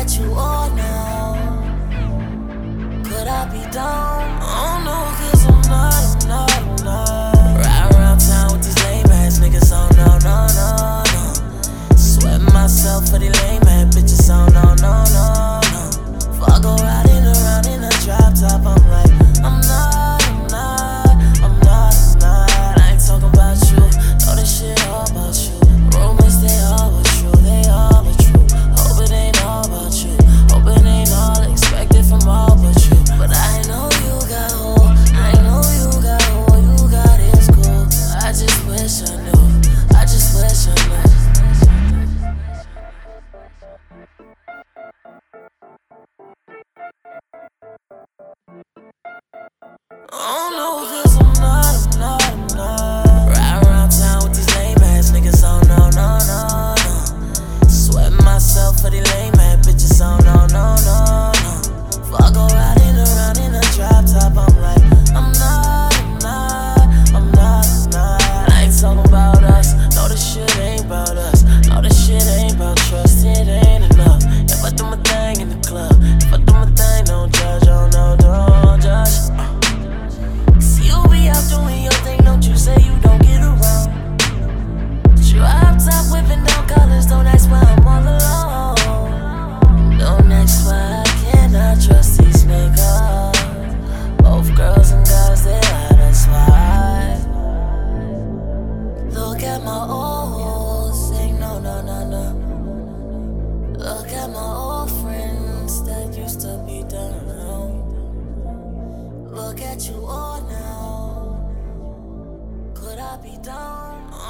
at you all now. Could I be down? Oh no, cause I'm not. Ride around town with these lame ass niggas, oh no. Sweat myself for these lame ass bitches, oh no. Fuck go riding around in a drop top, I'm like, I'm not. I ain't talking about you, know this shit all about you. Rumors, they all are true, they all are true. Hope it ain't all about you, hope it ain't all expected from all but you. But I know you got who, I know you got who you got is cool. I just wish I knew, I just wish I knew. Oh no, cause I'm not. Ride around town with these lame ass niggas, oh no. Sweat myself for these lame ass bitches, oh no. Fuck go riding around in a drop top, I'm like, I'm not. I ain't talking about us, no this shit ain't about us. No this shit ain't about trust, it ain't enough. If I do my thing in the club, if I do my thing, don't judge, oh no, don't judge. Out doing your thing, don't you say you don't get around. You up top whipping down colors, don't ask why I'm all alone. Don't ask why I cannot trust these niggas. Both girls and guys, they lie, that's why. Look at my old thing, no. Look at my old friends that used to be down. Look at you all now. Could I be down?